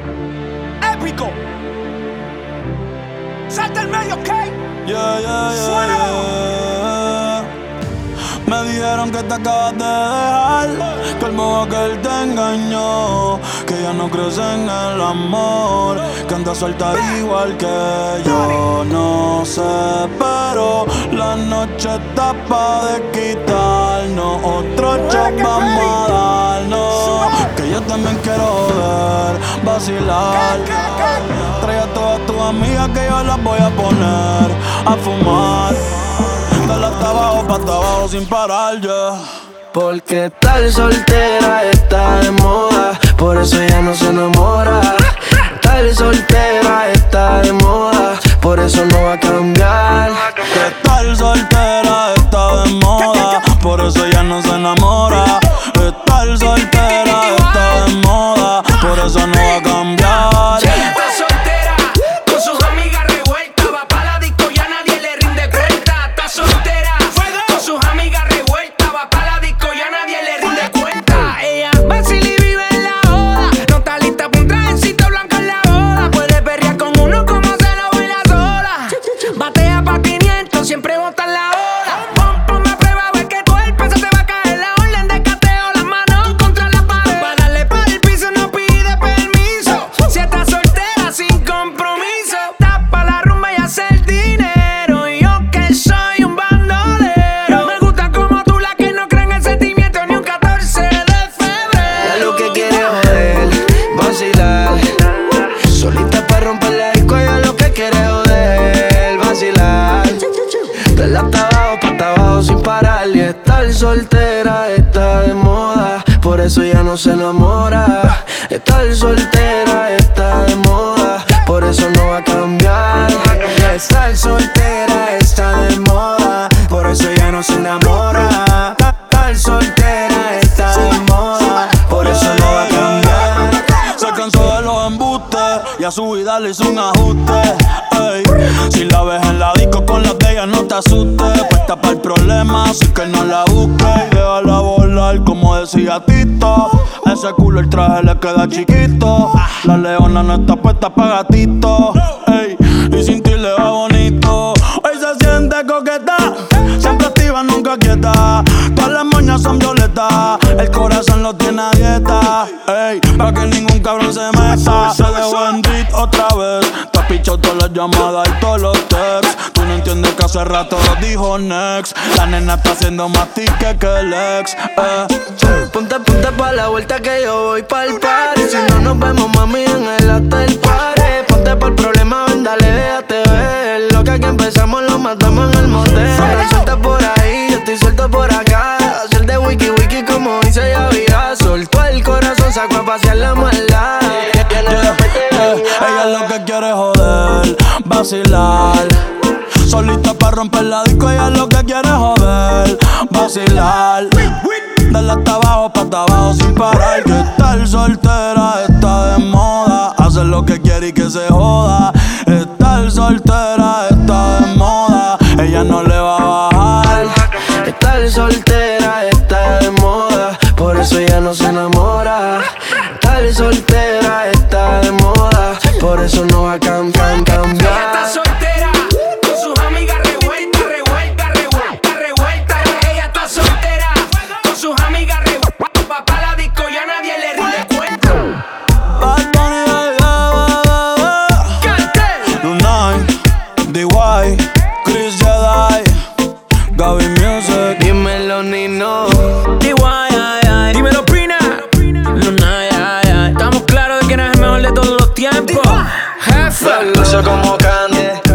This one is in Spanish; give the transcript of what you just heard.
Épico. Salta el medio, ¿ok? Yeah. Me dijeron que te acabas de dejar, que el modo que él te engañó, que ya no crees en el amor, que andas suelta igual que yo. No sé, pero la noche está pa' de quitarnos. Otro shot vamos a darnos, que yo también quiero joder, vacilar. Trae a todas tus amigas que yo las voy a poner a fumar. Dale hasta abajo, pa' hasta abajo sin parar, yeah. Porque estar soltera está de moda, por eso ya no se enamora. Estar soltera está de moda, por eso no va a cambiar. Que estar soltera está de moda, por eso ya no se enamora. Estar soltera está de moda, por eso no va a cambiar. Ella está soltera, con sus amigas revueltas, va pa' la disco y a nadie le rinde cuenta. Está soltera, con sus amigas revueltas, va pa' la disco y a nadie le rinde cuenta. Ella vacila y vive en la joda, no está lista pa' un trajecito blanco en la boda. Puede perrear con uno como se lo baila sola. Batea pa' 500, siempre bota en la hora. Ponme a prueba a ver que tu el peso te va a caer. La orden de cateo, las manos contra la pared. Pa' darle pa' el piso no pide permiso. Si estás soltera sin compromiso, tapa la rumba y hace el dinero. Y yo que soy un bandolero, me gusta como tú, la que no cree en el sentimiento ni un 14 de febrero. Ella lo que quiere es joder, vacilar. Solita pa' romper la disco, ella lo que quiere es joder, vacilar. Dale hasta abajo, pa' hasta abajo sin parar. Y estar soltera está de moda, por eso ya no se enamora. Estar soltera está de moda, por eso no va a cambiar. Estar soltera está de moda, por eso ya no se enamora. Estar soltera está de moda, por eso no va a cambiar. Se cansó de los embustes y a su vida le hizo un ajuste. Ey, si la ves en la disco con las de ella no te asustes. Puesta para el problema, así que no la busques. Y déjala volar como decía Tito. A ese culo el traje le queda chiquito. La leona no está puesta pa' gatito. Ey, y sin ti le va bonito. Hoy se siente coqueta, siempre activa, nunca quieta. Todas las moñas son violetas, el corazón lo tiene a dieta. Ey, pa' que ningún cabrón se meta. Se dejó en beat otra vez, te ha pichado todas las llamadas y todos los texts. Tú no entiendes que hace rato lo dijo next. La nena está haciendo más tique que el ex. Ponte pa' la vuelta que yo voy pa'l party. Si no nos vemos, mami, en el hotel party. Ponte pa'l problema, ven, dale, déjate ver. Lo que aquí empezamos lo matamos en el motel. Suelta por ahí, yo estoy suelto por acá. Hacer de wiki wiki como dice Yavira. Soltó el corazón, sacó a pasear la maldad. Ella lo que quiere es joder, vacilar. Solita pa' romper la disco, ella lo que quiere es joder, vacilar. Dale hasta abajo, pa' hasta abajo sin parar. Que estar soltera está de moda, hacer lo que quiere y que se joda. Estar soltera está de moda, ella no le va a bajar. Estar soltera está de moda, por eso ya no se enamora. Estar soltera está de moda, por eso no va a cambiar. Ella está soltera, con sus amigas revueltas, revueltas. Ella está soltera, con sus amigas revueltas, va pa' la disco y a nadie le rinde cuenta. Bad Bunny, Lunay, DY, Chris Jedi, Gaby Music. Dímelo, Nino. Dímelo, Pina. Estamos claros de que no es el mejor de todos los tiempos. Jefe. Dulce como Candy.